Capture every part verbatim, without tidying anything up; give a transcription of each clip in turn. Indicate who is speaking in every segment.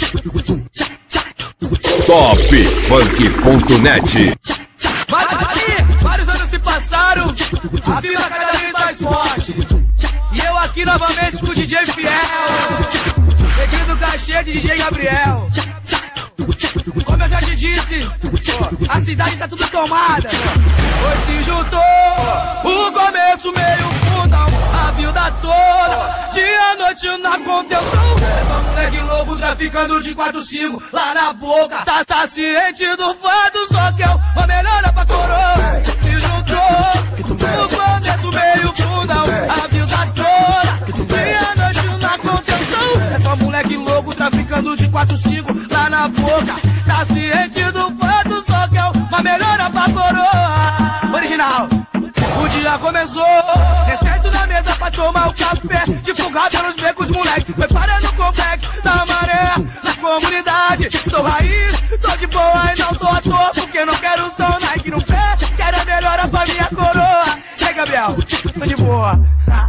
Speaker 1: top funk ponto net.
Speaker 2: Vários anos se passaram, a vida cada vez mais forte. E eu aqui novamente com o D J Fiel, pedindo cachê de D J Gabriel. Como eu já te disse, a cidade tá tudo tomada. Hoje se juntou o começo, meio fundão, a vida toda, dia e noite na contenção. Essa moleque louco traficando de quatro cinco lá na boca. Tá, tá ciente do fato, só que é uma melhora pra coroa. Se juntou o começo, meio fundão, a vida toda, dia e noite na contenção. Essa moleque louco traficando de quatro cinco lá na boca. Tá ciente do fato, só que é uma melhora pra coroa. Original. O dia começou, receito na mesa pra tomar o café, divulgar pelos becos, moleque, preparando o complexo da maré, na comunidade. Sou raiz, tô de boa e não tô à toa, porque não quero som Nike no pé, quero a melhora pra minha coroa. E aí, Gabriel, tô de boa.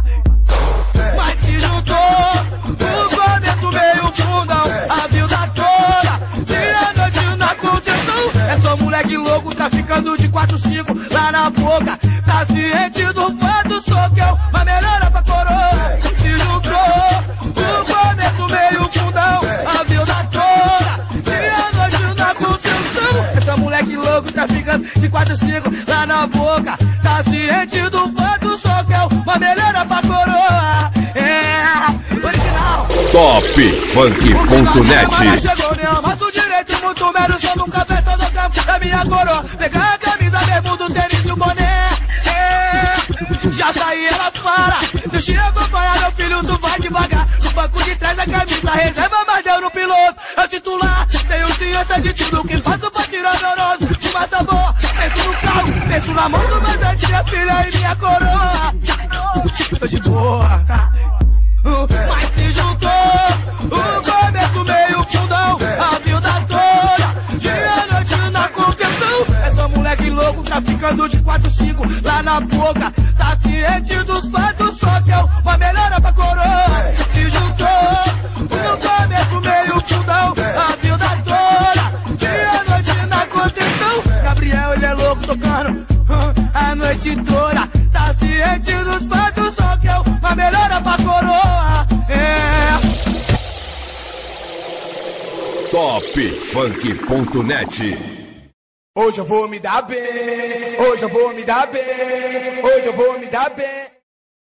Speaker 2: Mas se juntou, o começo meio fundão, a vida toda, dia e noite na contenção. É só moleque louco traficando de quatro cinco lá na boca. Tá ciente do fato, só que é uma melhora pra coroa. Se juntou, o começo meio fundão, a vida toda, dia e noite na contenção. Essa moleque louco traficando de quatro cinco lá na boca. Tá ciente do fato, só que é uma melhora pra coroa. É, original.
Speaker 1: top funk ponto net.
Speaker 2: Chegou, nem amasso direito, muito mero, só nunca peça do campo da minha coroa. Pegar a camisa, bermuda, o tênis e o boné. É, já saí, ela fala. Deixa eu acompanhar, meu filho, tu vai devagar. No banco de trás, a camisa, reserva, mas deu no piloto. É o titular, tenho ciência de tudo que faço pra tirar meu nome. Uma sabor, penso no carro, penso na mão do mandante, minha filha e minha coroa. Tô de boa. Mas se juntou o começo meio fundão, a vida toda, dia e noite na contenção. É só moleque louco traficando de quatro cinco lá na boca. Tá ciente dos fatos, só que é uma melhora pra coroa. Se juntou o começo meio fundão, a vida toda, dia e noite na contenção. Gabriel, ele é louco tocando a noite toda. Tá ciente dos fatos, só que é uma melhora pra coroa. É.
Speaker 1: top funk ponto net.
Speaker 3: Hoje eu vou me dar bem, hoje eu vou me dar bem, hoje eu vou me dar bem.